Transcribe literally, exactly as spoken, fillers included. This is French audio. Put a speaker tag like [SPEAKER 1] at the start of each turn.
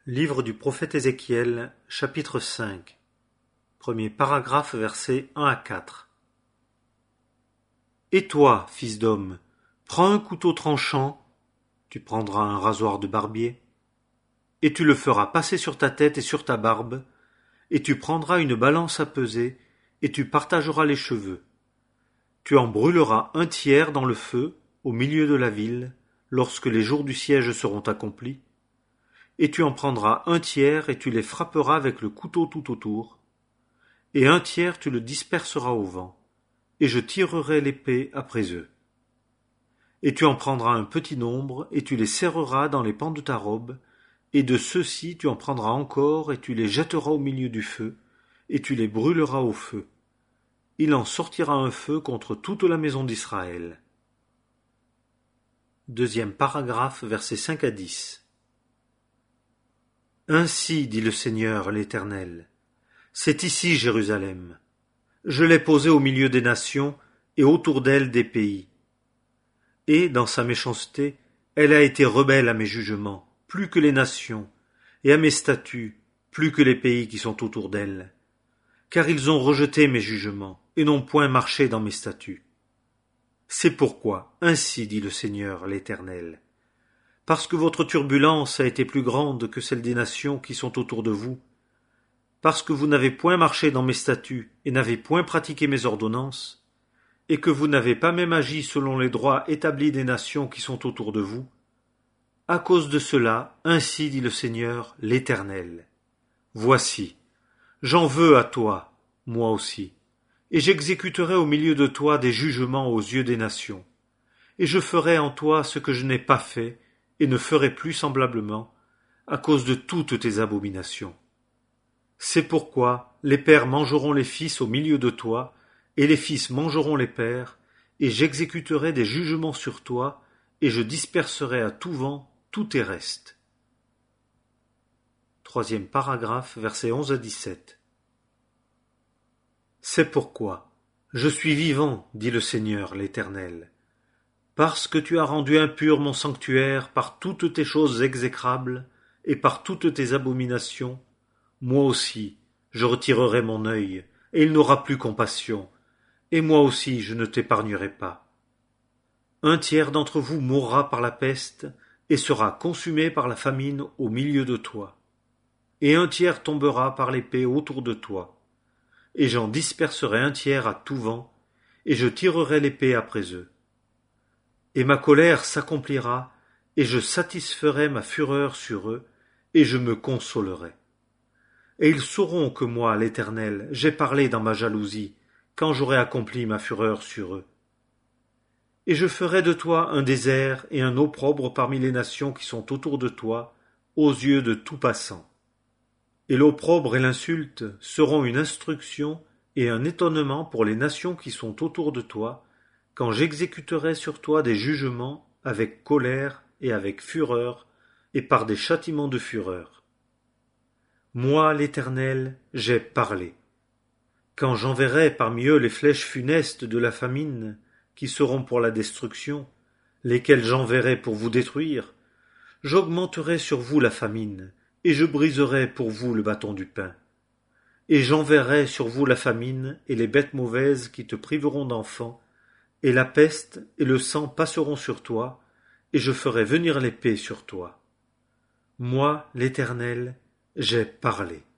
[SPEAKER 1] Livre du prophète Ézéchiel, chapitre cinq. Premier paragraphe, versets un à quatre. Et toi, fils d'homme, prends un couteau tranchant, tu prendras un rasoir de barbier, et tu le feras passer sur ta tête et sur ta barbe, et tu prendras une balance à peser, et tu partageras les cheveux. Tu en brûleras un tiers dans le feu, au milieu de la ville, lorsque les jours du siège seront accomplis, et tu en prendras un tiers et tu les frapperas avec le couteau tout autour, et un tiers tu le disperseras au vent, et je tirerai l'épée après eux. Et tu en prendras un petit nombre, et tu les serreras dans les pans de ta robe, et de ceux-ci tu en prendras encore, et tu les jetteras au milieu du feu, et tu les brûleras au feu. Il en sortira un feu contre toute la maison d'Israël. Deuxième paragraphe, versets cinq à dix. Ainsi dit le Seigneur l'Éternel, c'est ici Jérusalem. Je l'ai posée au milieu des nations et autour d'elle des pays. Et, dans sa méchanceté, elle a été rebelle à mes jugements, plus que les nations, et à mes statuts, plus que les pays qui sont autour d'elle. Car ils ont rejeté mes jugements, et n'ont point marché dans mes statuts. C'est pourquoi, ainsi dit le Seigneur l'Éternel, parce que votre turbulence a été plus grande que celle des nations qui sont autour de vous, parce que vous n'avez point marché dans mes statuts et n'avez point pratiqué mes ordonnances, et que vous n'avez pas même agi selon les droits établis des nations qui sont autour de vous, à cause de cela, ainsi dit le Seigneur l'Éternel. Voici, j'en veux à toi, moi aussi, et j'exécuterai au milieu de toi des jugements aux yeux des nations, et je ferai en toi ce que je n'ai pas fait, et ne ferai plus semblablement, à cause de toutes tes abominations. C'est pourquoi les pères mangeront les fils au milieu de toi, et les fils mangeront les pères, et j'exécuterai des jugements sur toi, et je disperserai à tout vent tous tes restes. Troisième paragraphe, versets onze à dix-sept. C'est pourquoi, je suis vivant, dit le Seigneur l'Éternel, parce que tu as rendu impur mon sanctuaire par toutes tes choses exécrables et par toutes tes abominations, moi aussi je retirerai mon œil, et il n'aura plus compassion, et moi aussi je ne t'épargnerai pas. Un tiers d'entre vous mourra par la peste, et sera consumé par la famine au milieu de toi, et un tiers tombera par l'épée autour de toi, et j'en disperserai un tiers à tout vent, et je tirerai l'épée après eux. Et ma colère s'accomplira, et je satisferai ma fureur sur eux, et je me consolerai. Et ils sauront que moi, l'Éternel, j'ai parlé dans ma jalousie, quand j'aurai accompli ma fureur sur eux. Et je ferai de toi un désert et un opprobre parmi les nations qui sont autour de toi, aux yeux de tout passant. Et l'opprobre et l'insulte seront une instruction et un étonnement pour les nations qui sont autour de toi, quand j'exécuterai sur toi des jugements avec colère et avec fureur, et par des châtiments de fureur. Moi, l'Éternel, j'ai parlé. Quand j'enverrai parmi eux les flèches funestes de la famine, qui seront pour la destruction, lesquelles j'enverrai pour vous détruire, j'augmenterai sur vous la famine, et je briserai pour vous le bâton du pain. Et j'enverrai sur vous la famine et les bêtes mauvaises qui te priveront d'enfants, et la peste et le sang passeront sur toi, et je ferai venir l'épée sur toi. Moi, l'Éternel, j'ai parlé.